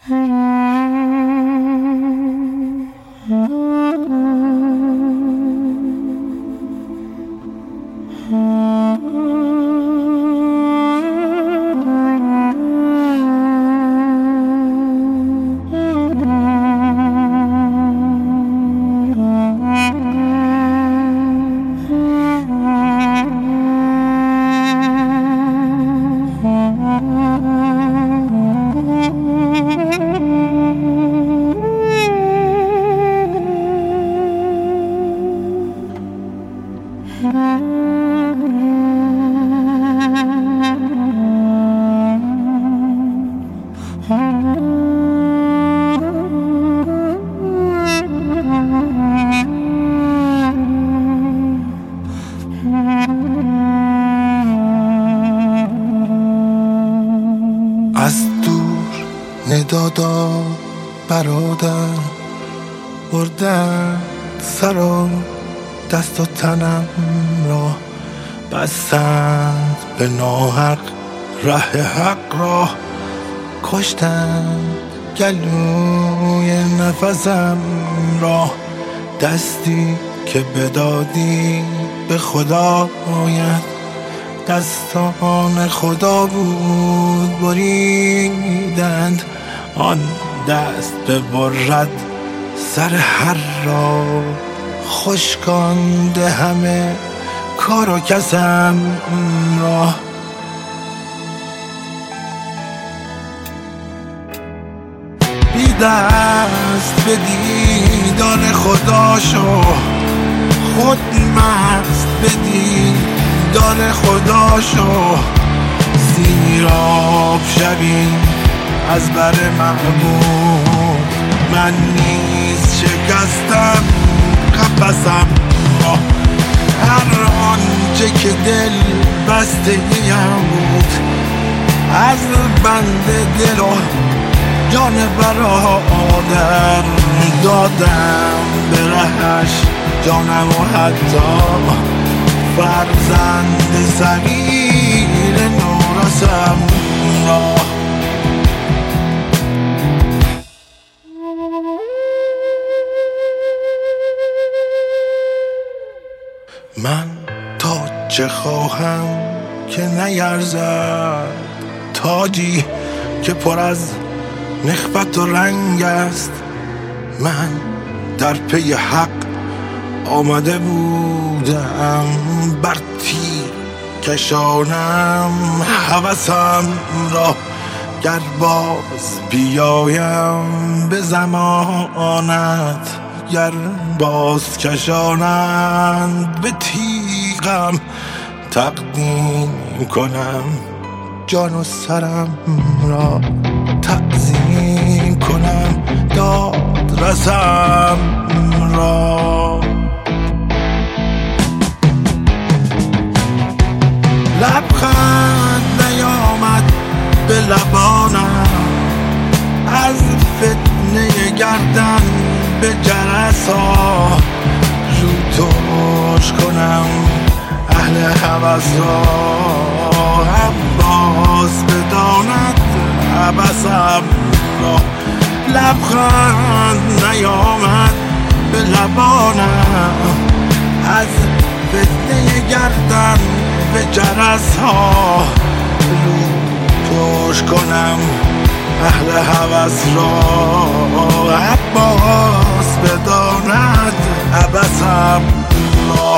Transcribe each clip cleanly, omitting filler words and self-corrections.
از دور ندادا برادر بردن سر و دست و تنم را بستند به ناحق ره حق را کشتند گلوی نفسم را دستی که بدادی به خدایت دستان خدا بود بریدند آن دست ببرد سر هر را خشکانده همه کار و کسم را بی دست به دیدار خدا شو خود مست به دیدار خدا شو سیراب شوی از بر محبوب من نیز شکستم قفسم را هر آنچه که دل بسته ایم بود از بند دل و جان برادر دادم به رهش جانم و حتی فرزند صغیر نورسم را من تا چه خواهم که نیرزد تاجی که پر از نخوت و رنگ است من در پی حق آمده بودم بر تیر کشانم هوسم را گر باز بیایم به زمانت گر باز کشانند به تیغم تقدیم کنم جان و سرم را تعظیم کنم داد رسم را لبخند نیامد به لبانم از فتنه گردن به جرس ها رو توش کنم اهل هوس را عباس بداند عبسم را لبخند نیامد به لبانم از فتنه گردن به جرس ها رو توش کنم اهل هوس را عباس بداند عبسم را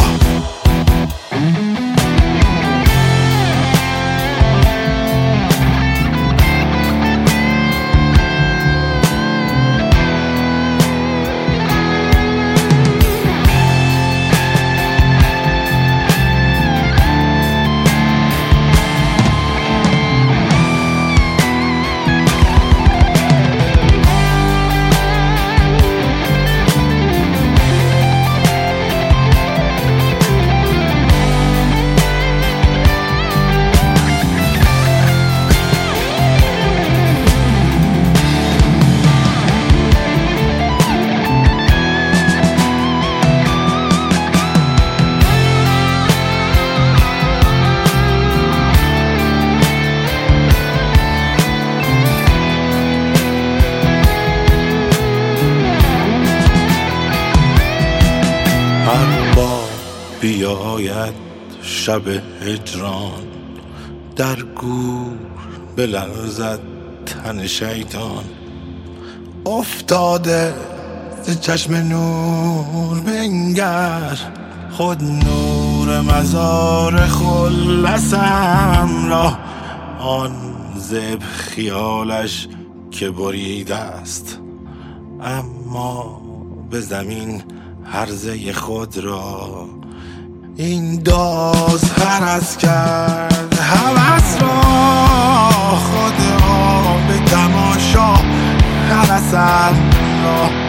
شاید شب هجران در گور بلرزد تن شیطان. افتاده ز چشم نور بنگر، خود نور مزار خلصم را. آن زب خیالش که بریده است، اما به زمین هرزه خود را. این داز هرس کرد هوس را، خود را به تماشا هرسم را.